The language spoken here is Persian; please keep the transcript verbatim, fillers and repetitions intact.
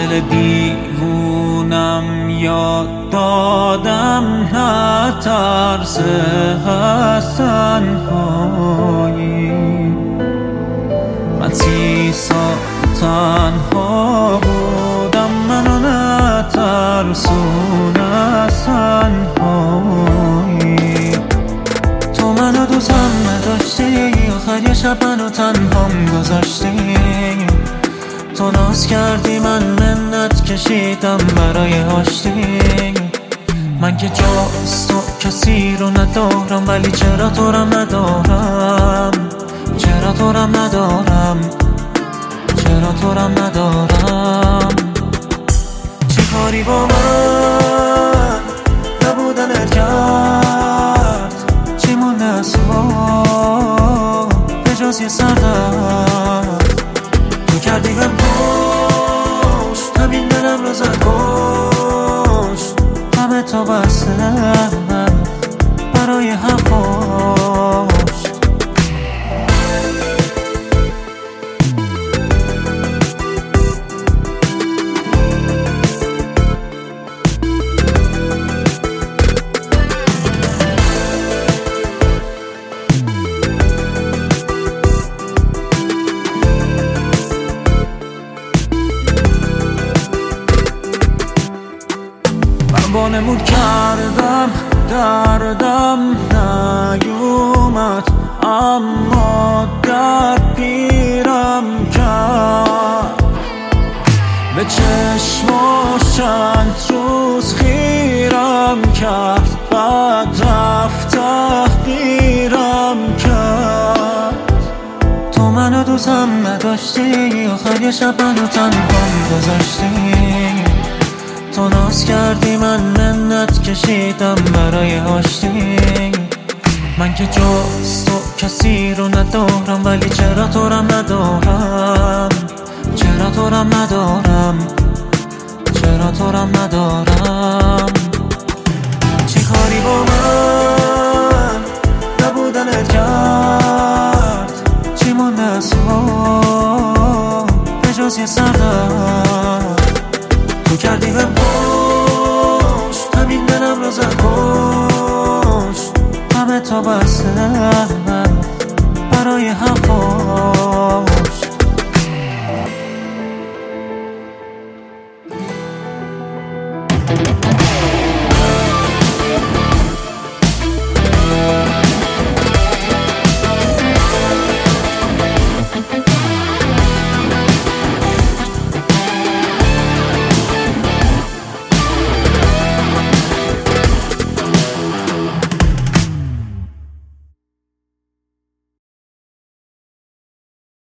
دل دیوونم یاد دادم نه ترس از تنهایی. من سی سال تنها بودم، منو نه ترسون از تنهایی. تو منو دوستم نداشتی، آخر یه شب منو تنهام گذاشتی. تو ناز کردی من منت کشیدم برای آشتی. من که جز تو کسی رو ندارم، ولی چرا تو رم ندارم، چرا تو رم ندارم، چرا تو رم ندارم. چی کاری با من نبودنت کرد، چی مونده از تو به جز یه سردرد. تو کردی من پشت، همین دلم رو زد کشت. همه تا بسته برای حرفاش. وانمود کردم دردم نیومد، اما درد پیرم کرد. به چشماش چند روز خیرم کرد، بعد رفت تحقیرم کرد. تو منو دوستم نداشتی، آخر یه شب منو تنهام گذاشتی. تو ناز کردی من منت کشیدم برای آشتی. من که جز تو کسی رو ندارم، ولی چرا تو رم ندارم، چرا تو رم ندارم، چرا تو رم ندارم. چی کاری با من نبودنت کرد، چی مونده از تو به جز یه سردرد. تو کردی من پشت، همین دلم رو زد کشت. همه تا بسته برای حرفاش.